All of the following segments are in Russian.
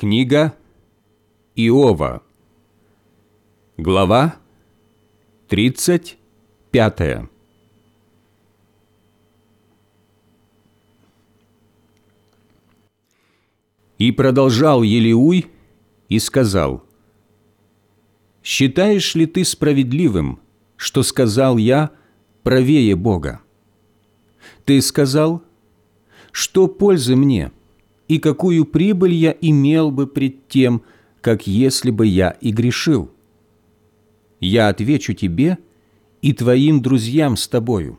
Книга Иова, глава 35. И продолжал Елиуй и сказал: «Считаешь ли ты справедливым, что сказал я правее Бога? Ты сказал: что пользы мне, и какую прибыль я имел бы пред тем, как если бы я и грешил? Я отвечу тебе и твоим друзьям с тобою.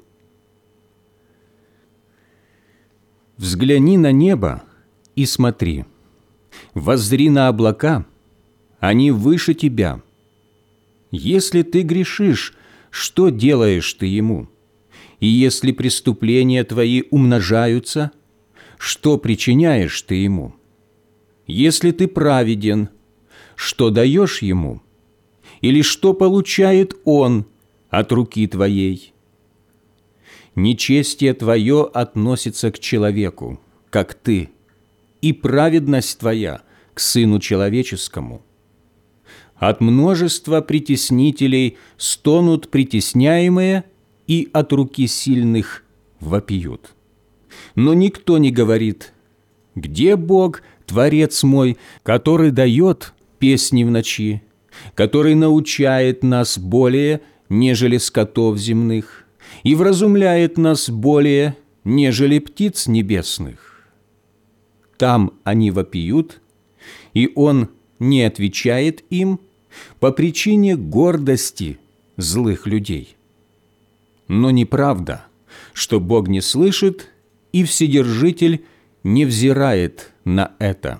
Взгляни на небо и смотри, воззри на облака, они выше тебя. Если ты грешишь, что делаешь ты ему? И если преступления твои умножаются, что причиняешь ты ему? Если ты праведен, что даешь ему? Или что получает он от руки твоей? Нечестие твое относится к человеку, как ты, и праведность твоя к Сыну Человеческому. От множества притеснителей стонут притесняемые, и от руки сильных вопиют. Но никто не говорит: где Бог, Творец мой, который дает песни в ночи, который научает нас более, нежели скотов земных, и вразумляет нас более, нежели птиц небесных? Там они вопиют, и Он не отвечает им по причине гордости злых людей. Но неправда, что Бог не слышит, и Вседержитель не взирает на это.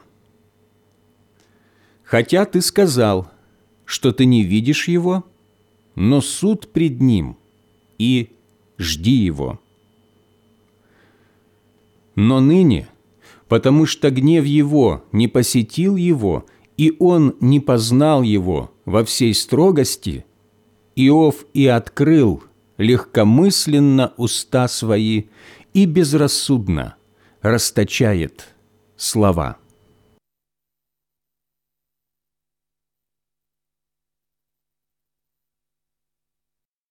Хотя ты сказал, что ты не видишь его, но суд пред ним, и жди его. Но ныне, потому что гнев его не посетил его, и он не познал его во всей строгости, Иов и открыл легкомысленно уста свои и безрассудно расточает слова».